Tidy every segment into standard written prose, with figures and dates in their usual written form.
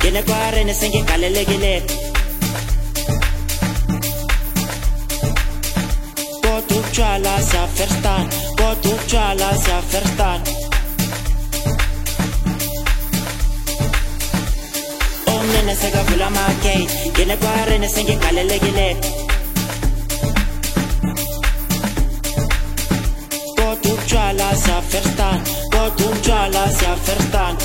Kene kware nesenge kalelegele. Go to chala sia verstaan. Go to chala sia verstaan. Nene sega vula makei, kene kware nesenge kalelegele. Go to chala sia verstaan. Go to chala sia verstaan.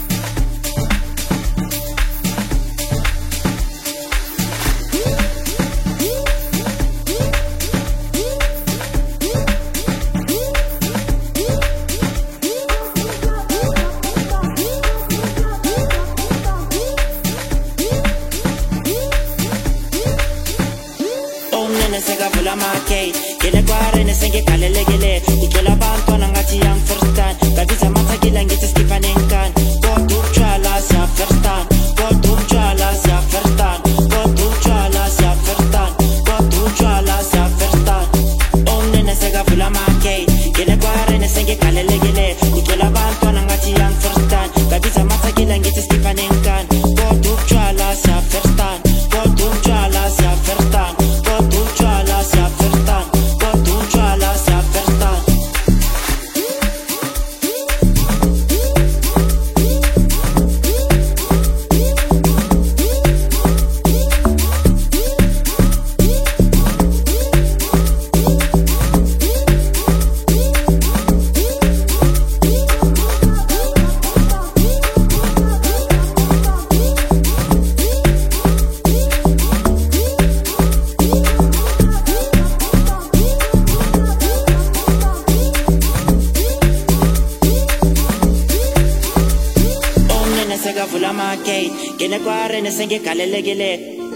Sega vula makei, kene kware nesenge kalelegele. Utola bantwana ngathi yang first time. Kabiza mathakila ngithi skifanenkan. Go to chala sia first time. Go to chala sia first time. Go to chala sia first time. Go to chala sia first time. Nene sega vula makei, kene kware nesenge kalelegele. Utola bantwana ngathi yang first time. Kabiza mathakila ngithi skifanenkan. Go to chala sia first time. Go to chala sia first time. Go to chala sia first time. Go to chala sia first time. Sega vula makei, kene kware nesenge kalelegele.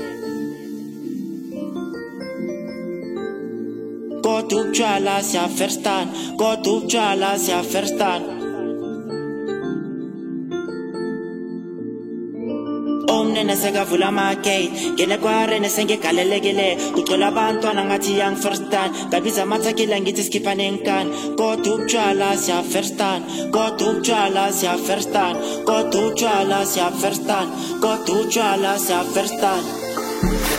Go to chala sia verstaan. Go to chala sia verstaan. Nene sega vula makei, kene kware nesenge kalelegele. Utola bantwana ngathi yang first time. Kabiza mathakila ngithi skifanenkan. Go to chala sia verstaan. Go to chala sia verstaan. Go to chala sia verstaan. Go to chala sia verstaan.